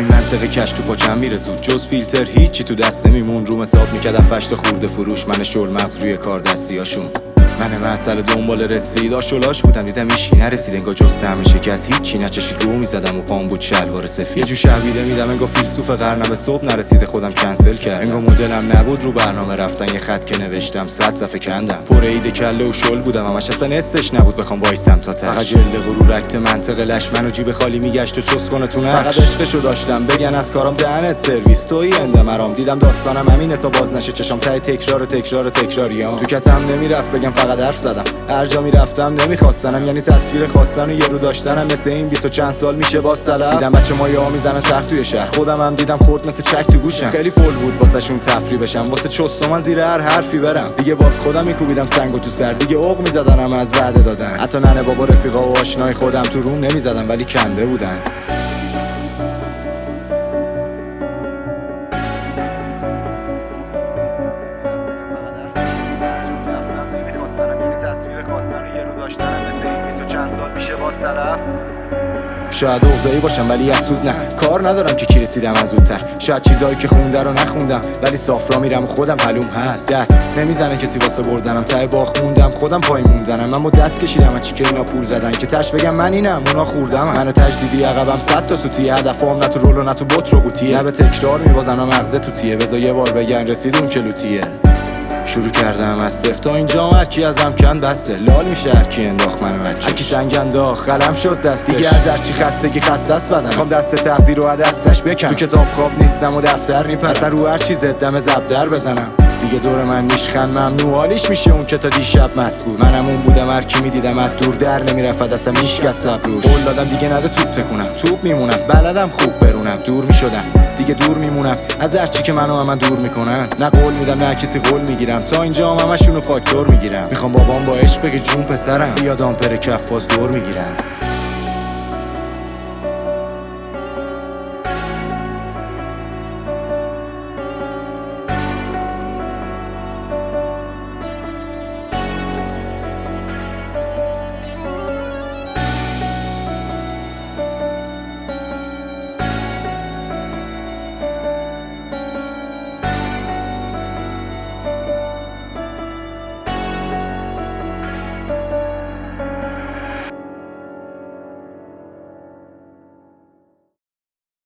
این منطقه کش تو پاچم میره زود، جز فیلتر هیچی تو دست نمیمون. روم حساب میکرد 7-8 تا خورده فروش، من شل مغز روی کار دستیاشون. من معطل دنبال رسید، آشولاش بودم دیدم ایشی نرسید. انگار جسته همه شکست، هیچی نچشید. رو میزدم و پام بود شلوار سفید. یه جو شهویده میدم انگار فیلسوف قرنم به صبح نرسیده. خودم کنسل کرد، انگار مدلم نبود رو برنامه رفتن. یه خط که نوشتم 100 صفحه کندم. پر عید کله و شل بودم، همش اصلا استش نبود بخوام وایسم تا ته. فقط جلد غرور رکت منطق لش منو جیب خالی میگشت و چس کنه تو نقش. فقط عشقشو داشتم بگن از کارم دهنت سرویس. تویی انده مرام دیدم داستانم همینه تا باز نشه چشام ته تکراریام. تو کتم نمیرفت بگم فقط حرف زدم. هر جا میرفتم نمیخواستنم، یعنی تصویر خواستن و یه رو داشتنم. مثل این 20 و چند سال میشه باز طلب. دیدم بچه مایه‌ها میزنن چرخ توی شهر، خودم هم دیدم خورد مثل چک تو گوشم. خیلی فول بود واسهشون تفریح بشم، واسه چست من زیر هر حرفی برم. دیگه باز خودم میکوبیدم سنگو تو سر، دیگه عق میزدنم از وعده دادن. حتی ننه بابا رفیقا و آشنای خودم تو روم نمیزدن ولی کنده بودن. شاید عقده‌ای باشم ولی از سود نه، کار ندارم که کی رسیدم از زودتر. شاید چیزایی که خونده رو نخوندم ولی صاف را میرم و خودم پلوم هست. دست نمیزنه کسی واسه بردنم، ته باخ موندم خودم پای موندنم. من با دست کشیدم از چی که اینا پول زدن که تش بگم من اینم اونا خوردم. منو تجدیدی عقبم 100 تا سوتی، هدفم نه تو رول و نه تو بوت رو قوطیه. نه به تکرار میوازن و مغزه تو تیه، بذار یه بار بگن رسیدون که لوتیه. شروع کردم از صفر تا اینجا، هرکی ازم کند بسته. لال میشه هرکی انداخت منو بچه، هرکی سنگ انداخت قلم شد دستش. دیگه از هرچی خستگی خسته است بدنم، خوام دست تقدیر رو از دستش بکنم. تو کتاب خواب نیستم و دفتر میپسن، رو هر چیز دم زبدر بزنم. دیگه دور من نیشخن ممنوع، حالیش میشه اون که تا دیشب مست بود. منم اون بودم هرکی میدیدم از دور در نمیرفت اصلا هیچکس صبروش. قول دادم دیگه نده توپ تکونم، توپ میمونم بلدم خوب برونم. دور میشدم دیگه دور میمونم از هرچی که منو من دور میکنن. نه قول میدم نه کسی قول میگیرم، تا اینجا همشونو فاکتور میگیرم. میخوام بابام با عشق بگه جون پسرم، بیاد آمپر کف باز دور میگیرم.